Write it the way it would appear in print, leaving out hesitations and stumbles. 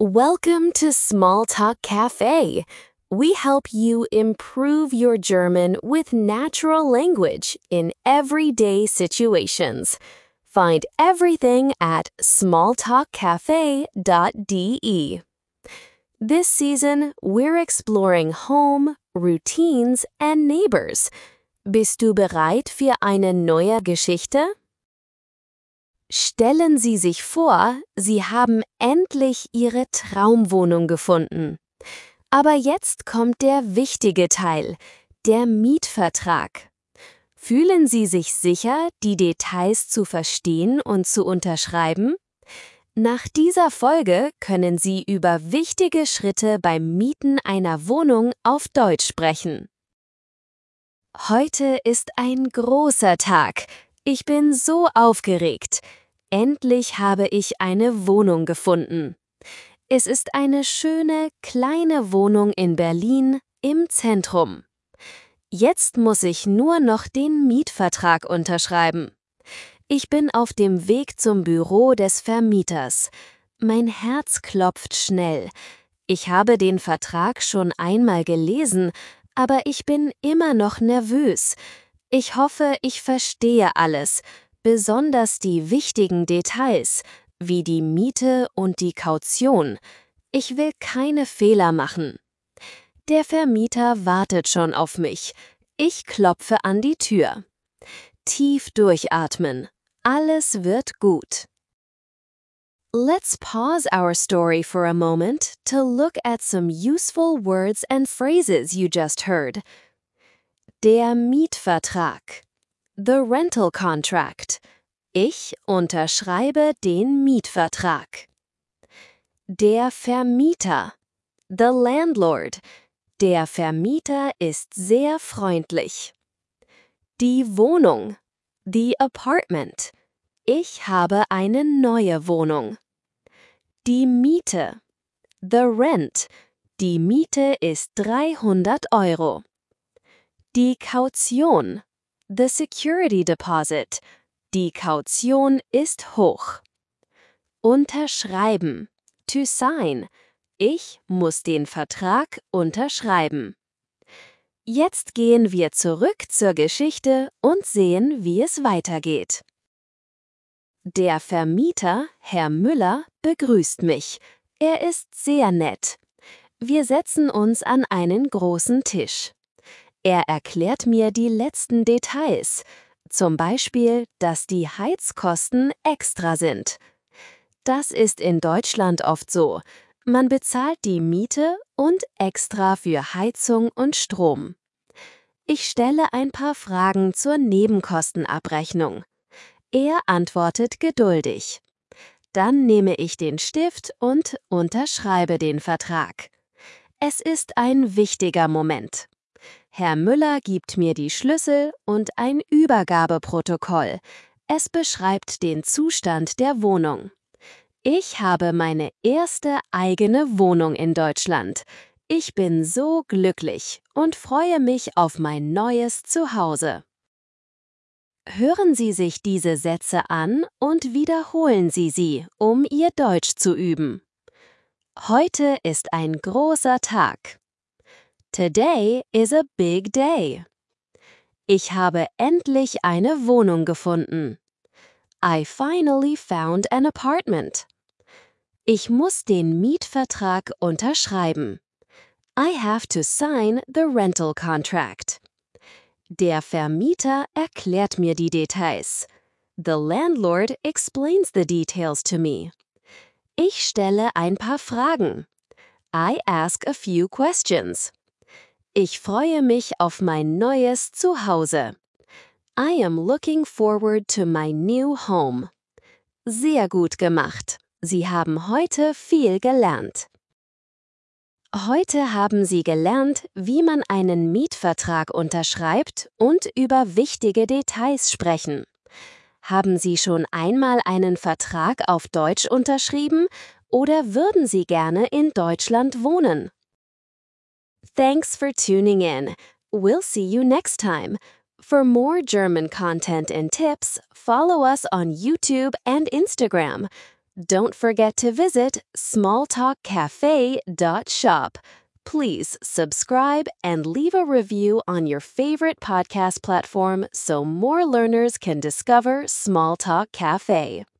Welcome to Small Talk Cafe. We help you improve your German with natural language in everyday situations. Find everything at smalltalkcafe.de. This season, we're exploring home, routines, and neighbors. Bist du bereit für eine neue Geschichte? Stellen Sie sich vor, Sie haben endlich Ihre Traumwohnung gefunden. Aber jetzt kommt der wichtige Teil, der Mietvertrag. Fühlen Sie sich sicher, die Details zu verstehen und zu unterschreiben? Nach dieser Folge können Sie über wichtige Schritte beim Mieten einer Wohnung auf Deutsch sprechen. Heute ist ein großer Tag. Ich bin so aufgeregt. Endlich habe ich eine Wohnung gefunden. Es ist eine schöne, kleine Wohnung in Berlin im Zentrum. Jetzt muss ich nur noch den Mietvertrag unterschreiben. Ich bin auf dem Weg zum Büro des Vermieters. Mein Herz klopft schnell. Ich habe den Vertrag schon einmal gelesen, aber ich bin immer noch nervös. Ich hoffe, ich verstehe alles. Besonders die wichtigen Details, wie die Miete und die Kaution. Ich will keine Fehler machen. Der Vermieter wartet schon auf mich. Ich klopfe an die Tür. Tief durchatmen. Alles wird gut. Let's pause our story for a moment to look at some useful words and phrases you just heard. Der Mietvertrag. The rental contract. Ich unterschreibe den Mietvertrag. Der Vermieter. The landlord. Der Vermieter ist sehr freundlich. Die Wohnung. The apartment. Ich habe eine neue Wohnung. Die Miete. The rent. Die Miete ist 300 €. Die Kaution. The security deposit. Die Kaution ist hoch. Unterschreiben. To sign. Ich muss den Vertrag unterschreiben. Jetzt gehen wir zurück zur Geschichte und sehen, wie es weitergeht. Der Vermieter, Herr Müller, begrüßt mich. Er ist sehr nett. Wir setzen uns an einen großen Tisch. Er erklärt mir die letzten Details, zum Beispiel, dass die Heizkosten extra sind. Das ist in Deutschland oft so. Man bezahlt die Miete und extra für Heizung und Strom. Ich stelle ein paar Fragen zur Nebenkostenabrechnung. Er antwortet geduldig. Dann nehme ich den Stift und unterschreibe den Vertrag. Es ist ein wichtiger Moment. Herr Müller gibt mir die Schlüssel und ein Übergabeprotokoll. Es beschreibt den Zustand der Wohnung. Ich habe meine erste eigene Wohnung in Deutschland. Ich bin so glücklich und freue mich auf mein neues Zuhause. Hören Sie sich diese Sätze an und wiederholen Sie sie, um Ihr Deutsch zu üben. Heute ist ein großer Tag. Today is a big day. Ich habe endlich eine Wohnung gefunden. I finally found an apartment. Ich muss den Mietvertrag unterschreiben. I have to sign the rental contract. Der Vermieter erklärt mir die Details. The landlord explains the details to me. Ich stelle ein paar Fragen. I ask a few questions. Ich freue mich auf mein neues Zuhause. I am looking forward to my new home. Sehr gut gemacht. Sie haben heute viel gelernt. Heute haben Sie gelernt, wie man einen Mietvertrag unterschreibt und über wichtige Details sprechen. Haben Sie schon einmal einen Vertrag auf Deutsch unterschrieben oder würden Sie gerne in Deutschland wohnen? Thanks for tuning in. We'll see you next time. For more German content and tips, follow us on YouTube and Instagram. Don't forget to visit smalltalkcafe.shop. Please subscribe and leave a review on your favorite podcast platform so more learners can discover Small Talk Cafe.